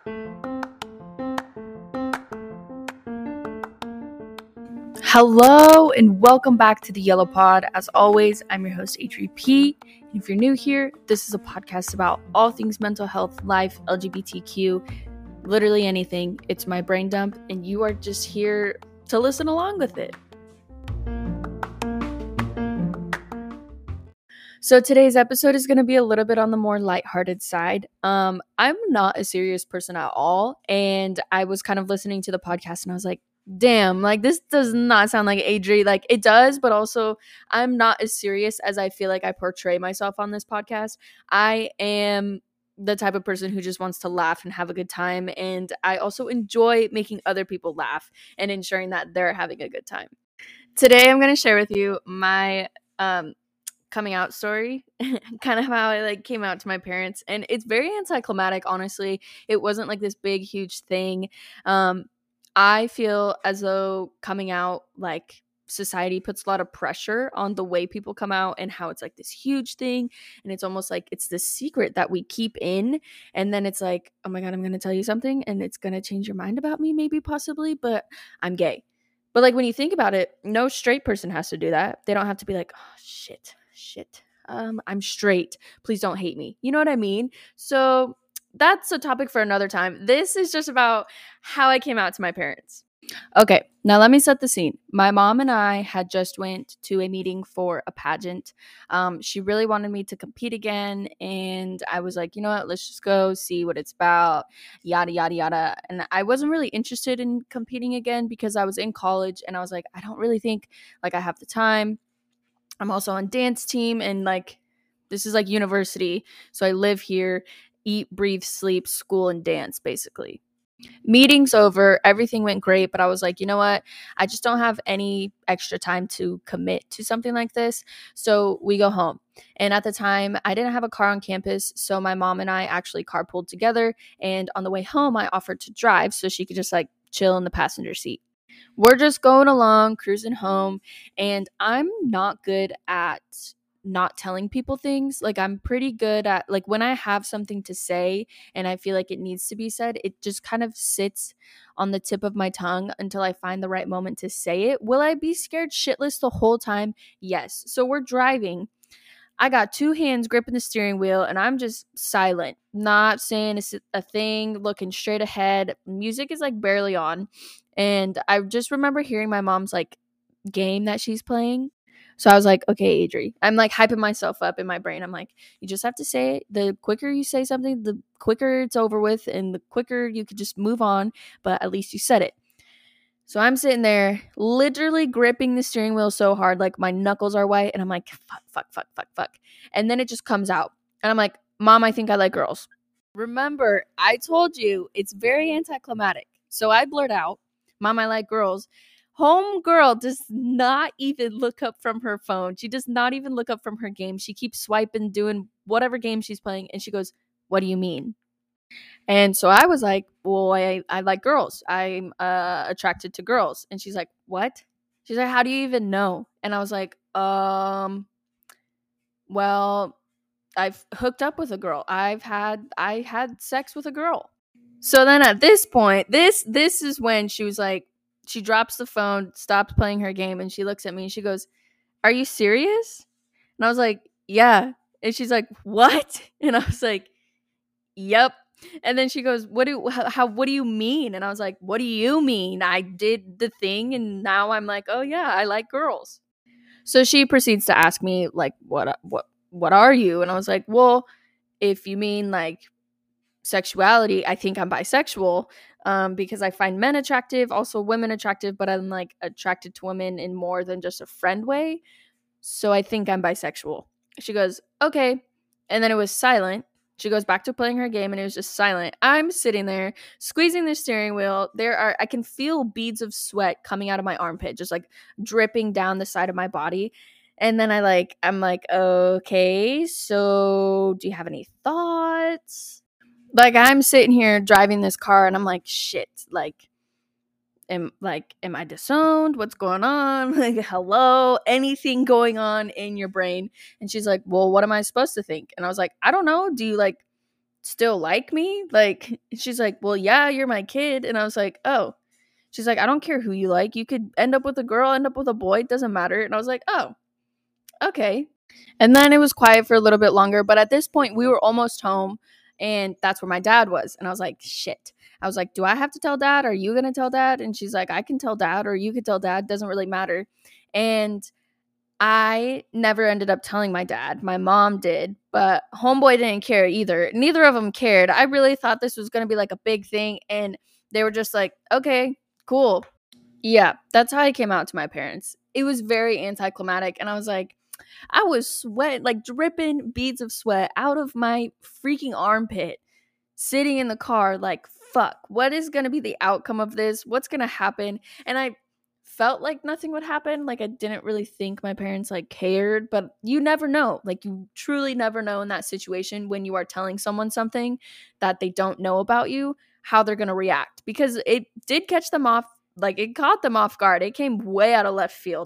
Hello and welcome back to the Yellow Pod. As always, I'm your host, Adri P. And if you're new here, this is a podcast about all things mental health, life, LGBTQ, literally anything. It's my brain dump, and you are just here to listen along with it. So today's episode is going to be a little bit on the more lighthearted side. I'm not a serious person at all, and I was kind of listening to the podcast, and I was like, damn, like this does not sound like Adri. Like it does, but also I'm not as serious as I feel like I portray myself on this podcast. I am the type of person who just wants to laugh and have a good time, and I also enjoy making other people laugh and ensuring that they're having a good time. Today I'm going to share with you my coming out story, kind of how I came out to my parents, and it's very anticlimactic. Honestly, it wasn't like this big huge thing. I feel as though coming out, like, society puts a lot of pressure on the way people come out and how it's like this huge thing, and it's almost like it's this secret that we keep in, and then it's like, oh my god, I'm gonna tell you something and it's gonna change your mind about me, maybe, possibly, but I'm gay. But like when you think about it, no straight person has to do that. They don't have to be like, oh shit, I'm straight, please don't hate me, you know what I mean? So that's a topic for another time. This is just about how I came out to my parents. Okay, now let me set the scene. My mom and I had just went to a meeting for a pageant. She really wanted me to compete again, and I was like, you know what, let's just go see what it's about, yada, yada, yada. And I wasn't really interested in competing again because I was in college, and I was like, I don't really think like I have the time. I'm also on dance team, and like this is like university, so I live here, eat, breathe, sleep, school, and dance, basically. Meeting's over, everything went great, but I was like, you know what? I just don't have any extra time to commit to something like this, so we go home. And at the time, I didn't have a car on campus, so my mom and I actually carpooled together, and on the way home, I offered to drive so she could just like chill in the passenger seat. We're just going along, cruising home, and I'm not good at not telling people things. Like I'm pretty good at, like, when I have something to say and I feel like it needs to be said, it just kind of sits on the tip of my tongue until I find the right moment to say it. Will I be scared shitless the whole time? Yes. So we're driving. I got two hands gripping the steering wheel, and I'm just silent, not saying a thing, looking straight ahead. Music is like barely on. And I just remember hearing my mom's like game that she's playing. So I was like, okay, Adri. I'm like hyping myself up in my brain. I'm like, you just have to say it. The quicker you say something, the quicker it's over with, and the quicker you could just move on. But at least you said it. So I'm sitting there literally gripping the steering wheel so hard, like my knuckles are white, and I'm like, fuck. And then it just comes out. And I'm like, Mom, I think I like girls. Remember, I told you it's very anticlimactic. So I blurt out, Mom, I like girls. Homegirl does not even look up from her phone. She does not even look up from her game. She keeps swiping, doing whatever game she's playing. And she goes, what do you mean? And so I was like, well, I like girls. I'm attracted to girls. And she's like, what? She's like, how do you even know? And I was like, well, I've hooked up with a girl. I had sex with a girl. So then at this point, this is when she was like, she drops the phone, stops playing her game, and she looks at me and she goes, are you serious? And I was like, yeah. And she's like, what? And I was like, yep. And then she goes, what do you mean? And I was like, what do you mean? I did the thing, and now I'm like, oh yeah, I like girls. So she proceeds to ask me like, what are you? And I was like, well, if you mean like sexuality, I think I'm bisexual, because I find men attractive, also women attractive, but I'm like attracted to women in more than just a friend way. So I think I'm bisexual. She goes, okay. And then it was silent. She goes back to playing her game, and it was just silent. I'm sitting there squeezing the steering wheel. I can feel beads of sweat coming out of my armpit, just like dripping down the side of my body. And then I'm like, okay, so do you have any thoughts? Like, I'm sitting here driving this car, and I'm like, shit, am I disowned? What's going on? Like, hello, anything going on in your brain? And she's like, well, what am I supposed to think? And I was like, I don't know. Do you like still like me? Like, she's like, well, yeah, you're my kid. And I was like, oh. She's like, I don't care who you like. You could end up with a girl, end up with a boy. It doesn't matter. And I was like, oh, okay. And then it was quiet for a little bit longer. But at this point, we were almost home. And that's where my dad was. And I was like, shit. I was like, do I have to tell dad? Are you going to tell dad? And she's like, I can tell dad or you could tell dad. Doesn't really matter. And I never ended up telling my dad. My mom did, but homeboy didn't care either. Neither of them cared. I really thought this was going to be like a big thing, and they were just like, okay, cool. Yeah, that's how I came out to my parents. It was very anticlimactic, and I was like, I was sweat, like dripping beads of sweat out of my freaking armpit, sitting in the car, like, fuck, what is going to be the outcome of this? What's going to happen? And I felt like nothing would happen. Like, I didn't really think my parents like cared, but you never know. Like, you truly never know in that situation when you are telling someone something that they don't know about you, how they're going to react, because it did catch them off. Like, it caught them off guard. It came way out of left field.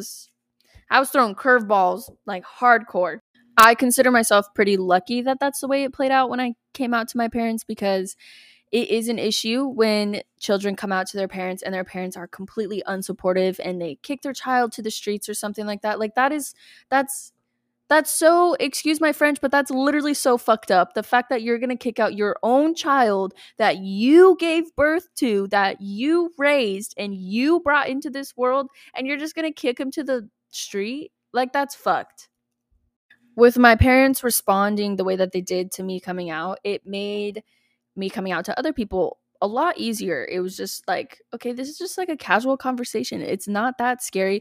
I was throwing curveballs like hardcore. I consider myself pretty lucky that that's the way it played out when I came out to my parents, because it is an issue when children come out to their parents and their parents are completely unsupportive and they kick their child to the streets or something like that. Like, that's so, excuse my French, but that's literally so fucked up. The fact that you're going to kick out your own child that you gave birth to, that you raised and you brought into this world, and you're just going to kick him to the street? Like, that's fucked. With my parents responding the way that they did to me coming out, it made me coming out to other people a lot easier. It was just like, okay, this is just like a casual conversation. It's not that scary.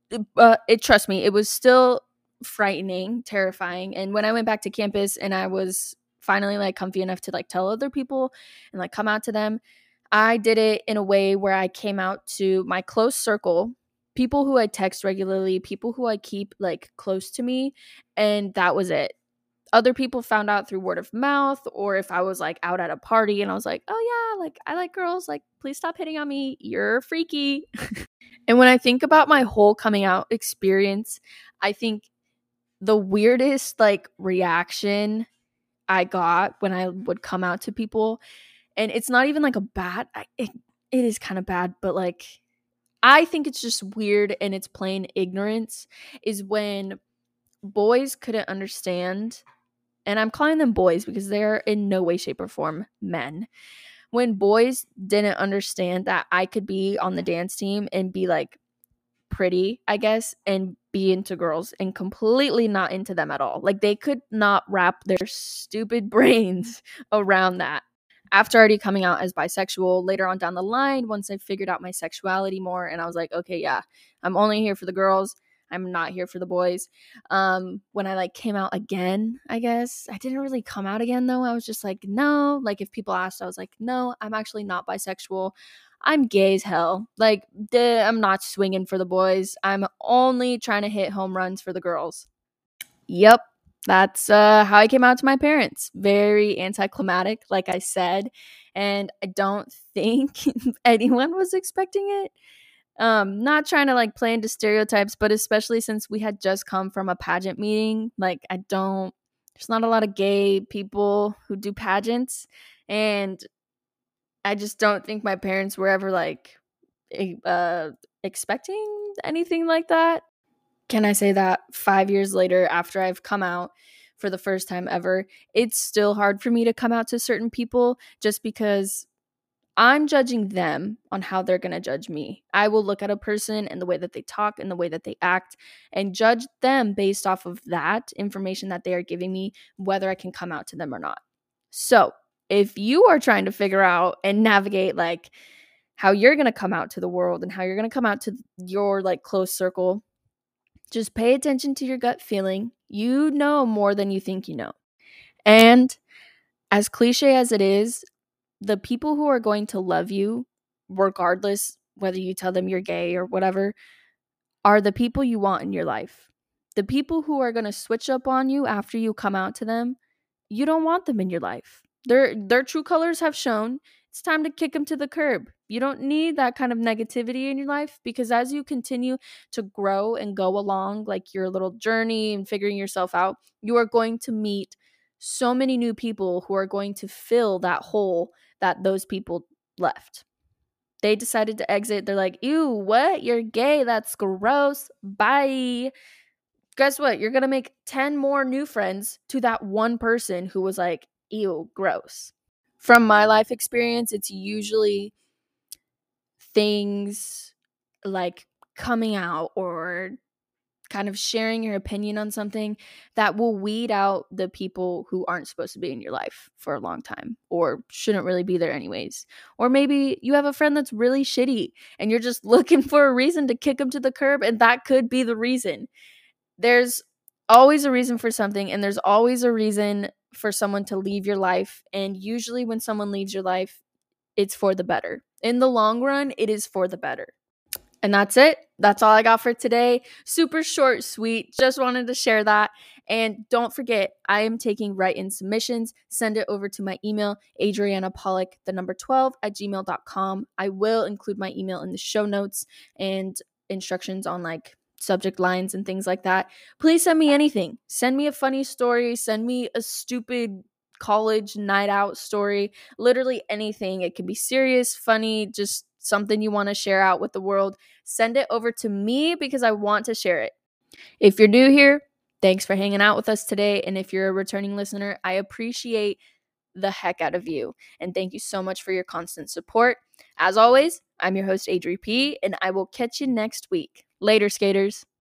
Trust me, it was still frightening, terrifying. And when I went back to campus and I was finally like comfy enough to like tell other people and like come out to them, I did it in a way where I came out to my close circle, people who I text regularly, people who I keep like close to me, and that was it. Other people found out through word of mouth, or if I was like out at a party and I was like, oh yeah, like I like girls, like please stop hitting on me, you're freaky. And when I think about my whole coming out experience, I think the weirdest like reaction I got when I would come out to people, and it's not even like a bad, it is kind of bad, but like I think it's just weird and it's plain ignorance, is when boys couldn't understand, and I'm calling them boys because they're in no way, shape, or form men. When boys didn't understand that I could be on the dance team and be like pretty, I guess, and be into girls and completely not into them at all. Like, they could not wrap their stupid brains around that. After already coming out as bisexual later on down the line, once I figured out my sexuality more and I was like, okay, yeah, I'm only here for the girls, I'm not here for the boys. When I like came out again, I guess I didn't really come out again though. I was just like, no, like if people asked, I was like, no, I'm actually not bisexual. I'm gay as hell. Like, I'm not swinging for the boys. I'm only trying to hit home runs for the girls. Yep. That's how I came out to my parents. Very anticlimactic, like I said. And I don't think anyone was expecting it. Not trying to like play into stereotypes, but especially since we had just come from a pageant meeting, like there's not a lot of gay people who do pageants. And I just don't think my parents were ever like expecting anything like that. Can I say that 5 years later, after I've come out for the first time ever, it's still hard for me to come out to certain people just because I'm judging them on how they're going to judge me. I will look at a person and the way that they talk and the way that they act and judge them based off of that information that they are giving me, whether I can come out to them or not. So, if you are trying to figure out and navigate like how you're going to come out to the world and how you're going to come out to your like close circle, just pay attention to your gut feeling. You know more than you think you know. And as cliche as it is, the people who are going to love you, regardless whether you tell them you're gay or whatever, are the people you want in your life. The people who are going to switch up on you after you come out to them, you don't want them in your life. Their true colors have shown. It's time to kick them to the curb. You don't need that kind of negativity in your life, because as you continue to grow and go along like your little journey and figuring yourself out, you are going to meet so many new people who are going to fill that hole that those people left. They decided to exit. They're like, ew, what? You're gay. That's gross. Bye. Guess what? You're going to make 10 more new friends to that one person who was like, ew, gross. From my life experience, it's usually things like coming out or kind of sharing your opinion on something that will weed out the people who aren't supposed to be in your life for a long time or shouldn't really be there anyways. Or maybe you have a friend that's really shitty and you're just looking for a reason to kick them to the curb, and that could be the reason. There's always a reason for something, and there's always a reason for someone to leave your life. And usually when someone leaves your life, it's for the better. In the long run, it is for the better. And that's it. That's all I got for today. Super short, sweet. Just wanted to share that. And don't forget, I am taking write-in submissions. Send it over to my email, adrianapollock12@gmail.com. I will include my email in the show notes and instructions on like subject lines and things like that. Please send me anything. Send me a funny story. Send me a stupid college night out story. Literally anything. It can be serious, funny, just something you want to share out with the world. Send it over to me because I want to share it. If you're new here, thanks for hanging out with us today. And if you're a returning listener, I appreciate the heck out of you. And thank you so much for your constant support. As always, I'm your host, Adri P, and I will catch you next week. Later, skaters.